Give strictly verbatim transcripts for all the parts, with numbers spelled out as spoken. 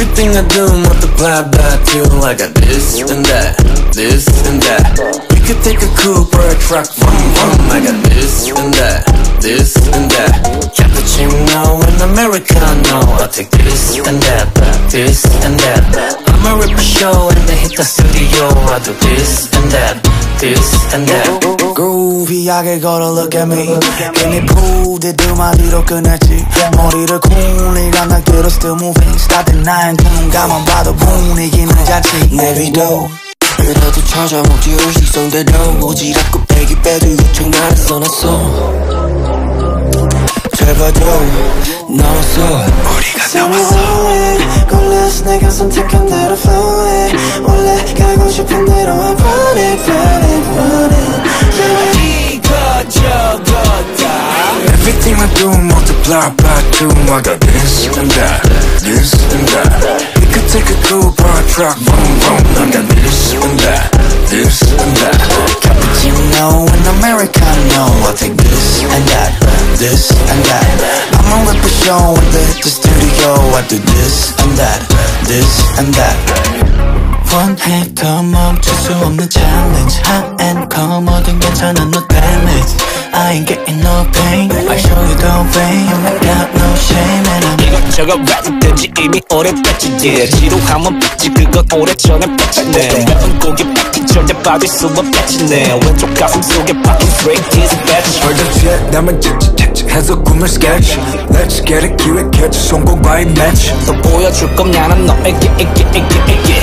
Everything I do multiply by two. I got this and that, this and that. We could take a coupe or a truck, vroom vroom. I got this and that, this and that. Cappuccino and Americano. I'll take this and that, this and that. I'ma rip a show and then hit the studio. I'll do this and that, this and that. Groovy하게 걸어 look at me. 이미 pulled 두 마디로 끝냈지. 머리를 쿵 감각대로 still moving. starting 나의 눈감만 봐도 분위기는 잔치. 내비도 그래도 찾아 목지를 식성대로 오지랖 빼기 빼도 요청 나를 써놨어. 잘 봐도 나왔어. 우리가 나왔어. 골라서 내가 선택한 대로 flow it. 원래 가고 싶은 대로 I run it, run it, run it. Everything I do multiply by two. I got this and that, this and that. We could take a coupe or a truck, vroom vroom. I got this and that, this and that. Cappuccino and Americano. I'll take this and that, this and that. I'ma rip a show and then hit the studio. I do this and that, this and that. 원해도 멈출 수 없는 challenge. Hot and cold 뭐든 괜찮아 no damage. I ain't getting no pain. I show you the way. I got no shame and I'm 이것저것 랩든지 이미 오래 뺐지. yeah. 지루하면 뺐지 그건 오래전에 뺐지네. 매운 고기 뺐기 절대 빠질 수 없겠지네. 왼쪽 가슴 속에 박힌 straight tears batch. 얼굴 나만 찌찌찌찌 해서 꿈을 sketch. Let's get it 기획해줘 성공과의 match. 또 보여줄 거냐는 너에게 이게 이게 이게.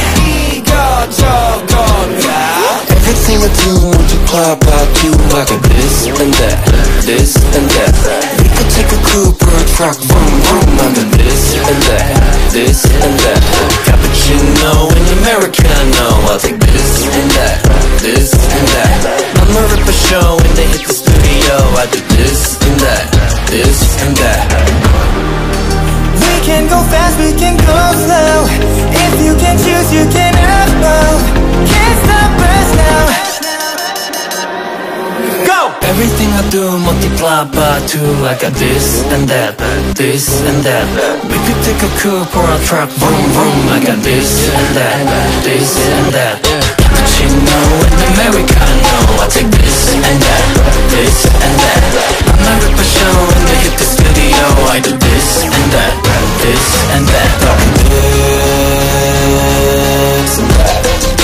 Everything I do multiply by two. I got this and that, this and that. We could take a coupe or a truck, vroom vroom. I got this and that, this and that. Cappuccino and Americano. I'll take this and that, this and that. I'ma rip a show and then hit the studio. I do this and that, this and that. We can go fast, we can go slow. If you can choose, you can have both. Can't stop us now. Go! Everything I do multiply by two. I got this and that, this and that. We could take a coupe or a truck, vroom vroom. I got this and that, this and that. Cappuccino and Americano. I take this and that, this and that. I'ma rip a show and then hit the studio. I do this and that, this and that. This and that.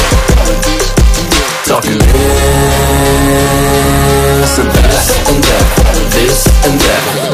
Talking this and that, and that, this and that.